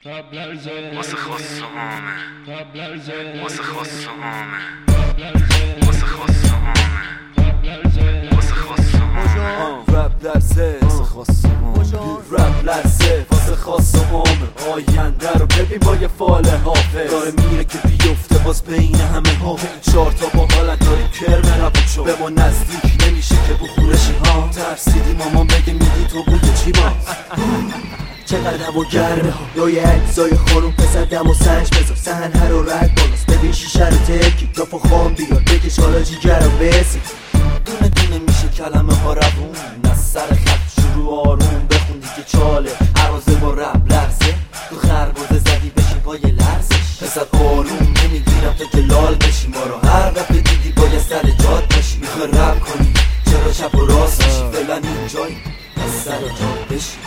واسه خواست عامه واسه خواست عامه واسه خواست عامه واسه خواست عامه رپ لرزه واسه خواست عامه رپ لرزه واسه خواست عامه آینده رو ببین با یه فال حافظ داره میره که بیفته باز بین همه ها این چهار تا با حالت داریم کرمه ربود شد به ما نزدیک نمیشه که بخورشی ها ترسیدی مامان بگه میگی تو بوی چی ما چقدر دم و گرمه ها لای اجزای خانوم پسر دم و سنج بذار سهن هر و رد بالاست ببین شیشه رو ترکی دافا خام بیار بکش حالا جیگرم بسی دونه دونه میشه کلمه ها روون از سر خط شروع آروم بخون دیگه چاله عرازه با رب لرزه تو خربازه زدی بشین پای لرزش پسر آروم نمیگیرم تو که لال بشی ما رو هر رب دیدی باید سر جاد بشی میخوای رب کنی چرا چپ و راست بشی فعلا اینجایی از سر جاد بشی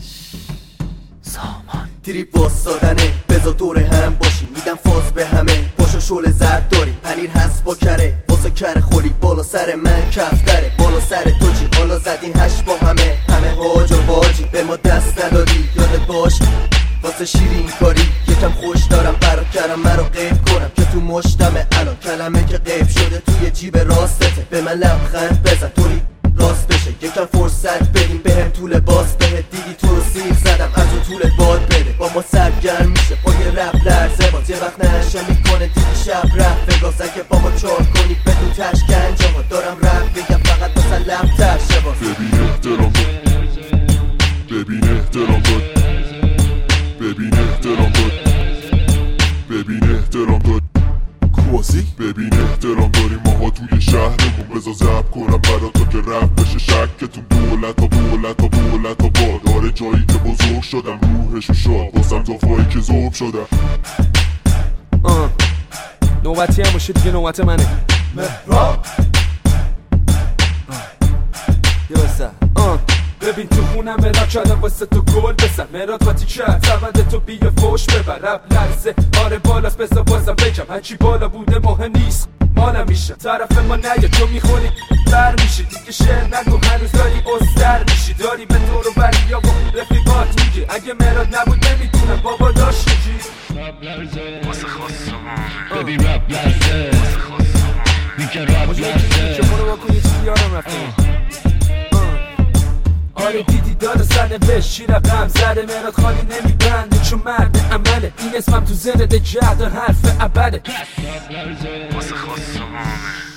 تریپ واسادنه بذار دور هم باشی میدم فاز به همه پاشو شل زرد داری پنیر هست با کره واسه کره خوری بالا سر من کفتره بالا سر تو چی حالا زدین هش با همه هاج و باجی به ما دست ندادی یادت باش واسه شیرین کاری یکم خوش دارم برا کردم مرا غیب کنم که تو مشتمه الان کلمه که غیب شده توی جیب راستته به من لبخند بزن طوری راست بشه یکم فرصت بدیم بهم طول باز بهت دیدی تو رو سیخ زدم از اون طول باد بده با ما سرگرم میشه پای رپ لرزه باز یه وقت نشه میکنه دیدی شب رفت فگاز اگه با ما چار کنی بدون تشکنجه ها دارم رپ بگم فقط مثلا لب ترشه باز ببین احترام کن ببین احترام کن ببین احترام کن ببین احترام کن کوزی ببین احترام داریم ماها توی شهرمون بذار زب کنم برا تا که رپ بشه شکتون دولت ها با داره جایی که بزرگ شدم روحشو شاد بازم دافایی که ذوب شدم نوبتی هم باشه دیگه نوبت منه مهراب ببین تو خونم مراد کردم واسه تو گل بزن مراد قاطی کرد سبند تو بیه فوش ببر رب لرزه آره بالاست بزا بازم بگم هرچی بالا بوده مهم نیست مالم میشه طرف ما نیا تو میخوری بر میشی دیگه شعر نگو هنوز داری استر میشی داری به تو رو بریا و رفیقات میگی اگه مراد نبود نمیدونم بابا داشت میگی واسه خواست عامه ببین رپ لرزه واسه خواست عامه میگه رپ لرزه که برو واکن یه چیزی یادم رفته آره دیدی داره سرنوشت شیر غم زده مراد خالی نمیبنده چون مرد عمله این اسمم تو زنده جهد حرف ابده واسه خواست عامه